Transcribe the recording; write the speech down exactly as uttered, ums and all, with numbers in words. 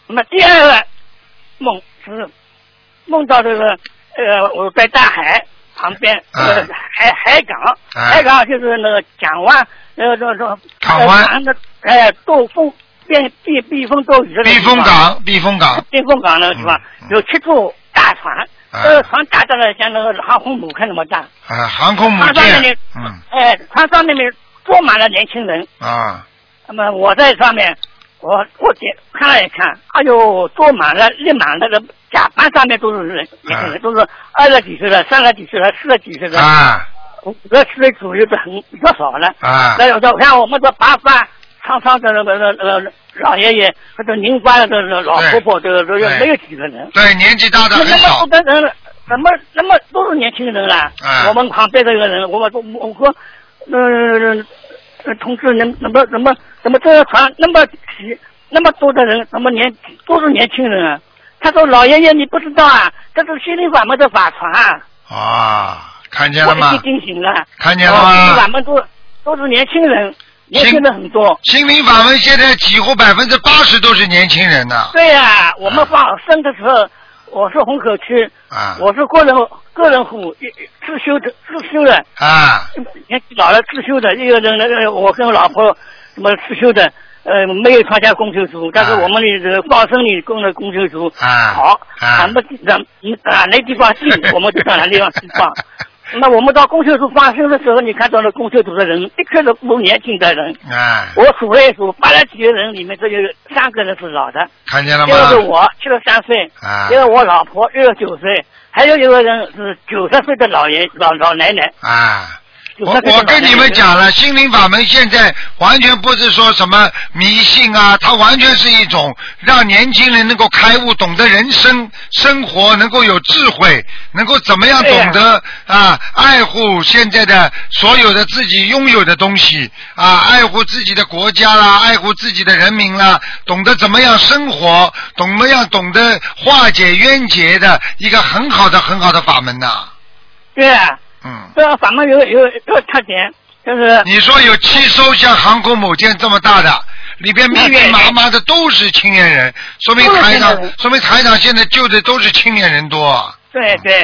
那么第二个梦是梦到这个呃我在大海旁边，呃海海港，海港就是那个港湾，那个这这港湾的哎兜风避避避风躲雨的避风港，避风港， 避风港那个地方有七艘大船，这个船大到了像那个航空母舰那么大。 啊，航空母舰。嗯。 哎，船上那边坐满了年轻人。 啊。 那么我在上面，我我点看了一看，哎呦，坐满了，立满那个甲板上面都是人，年轻人，都是二十几岁的、三十几岁的、四十几岁的。 啊。 五十岁左右的很比较少了。 啊。 那有的像我们这八发苍苍的那个那个老爷爷或者您发的这个老婆婆，这个这个没有几个人。对，年纪大的很少。那么多的人，怎么那么都是年轻人了？我们旁边这个人，我我我说，嗯。呃，同志，能怎么怎么怎么这个船那么挤，那么多的人，怎么年都是年轻人啊？他说：“老爷爷，你不知道啊，这是心灵法门的法船啊！”啊，看见了吗？我已经惊醒了，看见了吗？心灵法门都都是年轻人，年轻人很多。心灵法门现在几乎百分之八十都是年轻人呢。对呀、啊，我们放生的时候。我是虹口区，啊，我是个人个人户，自修的自修的啊，年纪老了自修的，一个人那个我跟我老婆什么自修的，呃，没有参加公修组，但是我们的这个放生里供的公修组啊好，咱们咱啊那地方近，我们就到那地方去放。那我们到公修组放生的时候，你看到了公修组的人，的确是不年轻的人。啊，我数了一数，八十几个人里面，只有三个人是老的。看见了吗？一个是我，七十三岁；啊，一个我老婆，六十九岁；还有一个人是九十岁的老爷老老奶奶。啊。我我跟你们讲了，心灵法门现在完全不是说什么迷信啊，它完全是一种让年轻人能够开悟，懂得人生生活，能够有智慧，能够怎么样懂得啊爱护现在的所有的自己拥有的东西啊，爱护自己的国家啦，爱护自己的人民啦，懂得怎么样生活，懂么样懂得化解冤结的一个很好的很好的法门呐、啊。对啊。嗯，这个法门有有有个特点，就是你说有七艘像航空母舰这么大的，里边密密麻麻的都是青年人，说明台长，说明台长现在救的都是青年人多。对对。